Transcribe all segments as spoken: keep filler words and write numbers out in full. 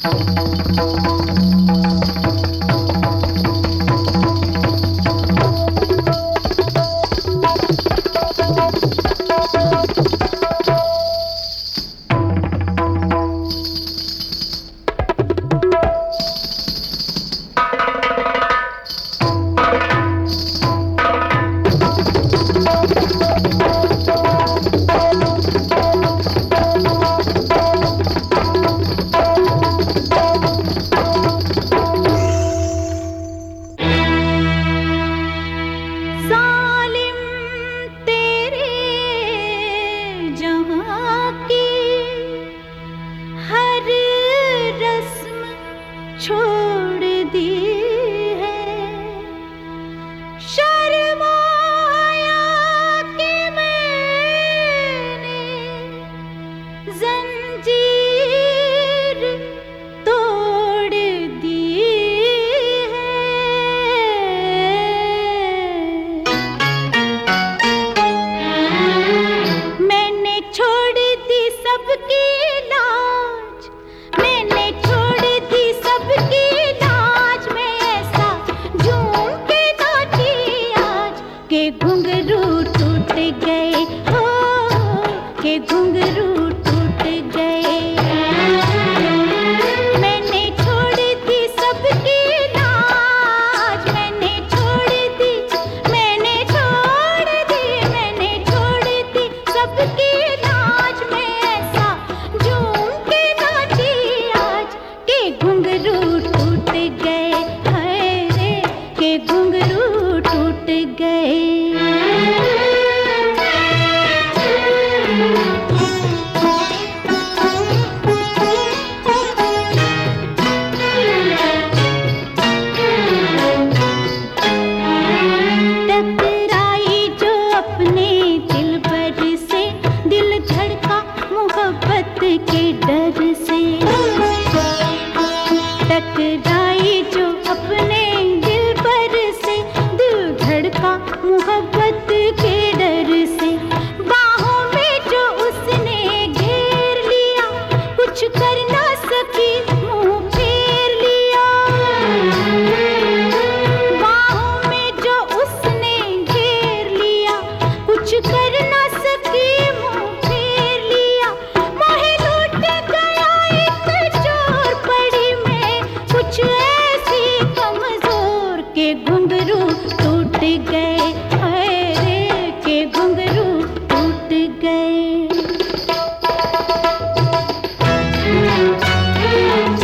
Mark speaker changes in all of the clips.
Speaker 1: छोड़ दी है शर्माया कि मैंने जंजीर तोड़ दी है। मैंने छोड़ दी सबकी लाज, मैंने छोड़ दी सबकी लाज, मैं ऐसा झूम के नाची आज के घुंघरू टूट गए, हो के घुंघरू टूट गए। मैंने छोड़ दी सबकी लाज, मैंने छोड़ दी, मैंने छोड़ दी, मैंने छोड़ दी सबकी लाज, मैं ऐसा झूम के नाची आज के घुंघरू टूट गए, हाय रे के घुंघरू टूट गए। टकराई जो अपने दिलबर से, दिल धड़का मोहब्बत के डर से। टकराई जो अपने दिलबर से, दिल धड़का मोहब्बत के डर से। बाहों में जो उसने घेर लिया, कुछ कर ना सकी मुंह फेर लिया। बाहों में जो उसने घेर लिया, कुछ कर ना सकी मुंह फेर लिया। मोहे लूट गया एक चोर पड़ी मैं, कुछ ऐसी कमजोर के घुंघरू टूट गए, हाय रे के घुंघरू टूट गए।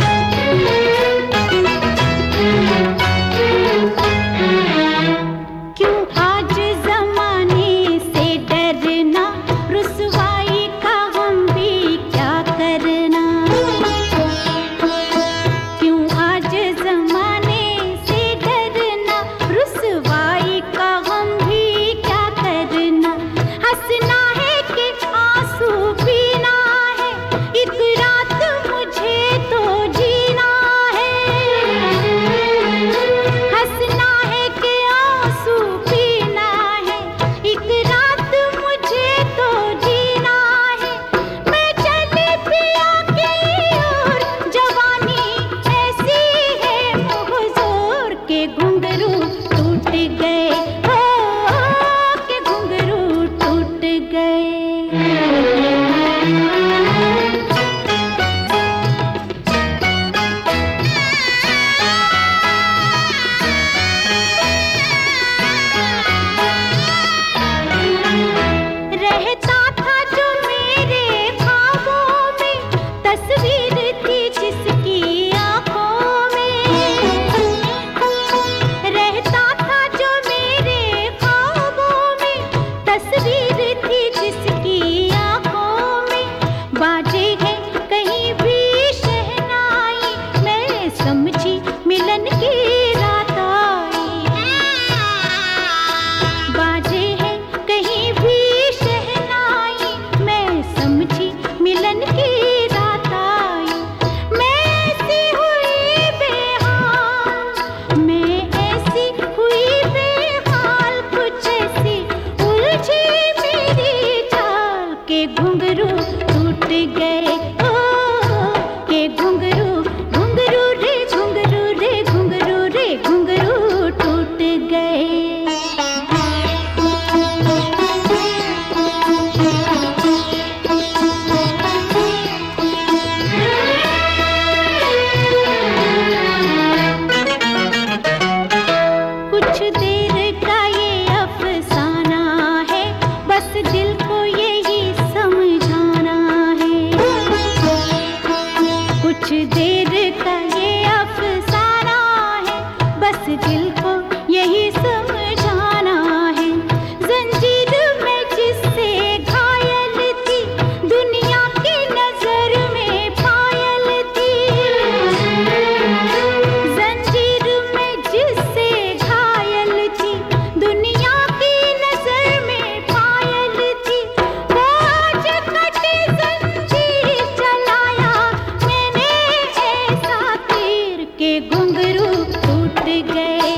Speaker 1: कुछ देर का ये अफसाना है, बस दिल को यही समझाना है। जंजीर में जिससे घायल थी, दुनिया की नजर में पायल थी। जंजीर में जिससे घायल थी, दुनिया की नजर में पायल थी। वो आज कटी जंजीर चलाया मैंने ऐसा तीर के घुंघरू टूट गए।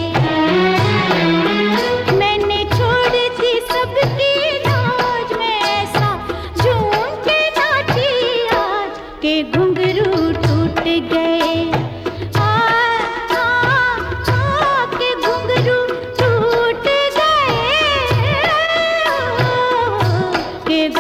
Speaker 1: मैंने छोड़ दी सबकी लाज, मैं ऐसा झूम के नाची आज के घुंघरू टूट गए। आ, आ, आ, के घुंघरू टूट गए, के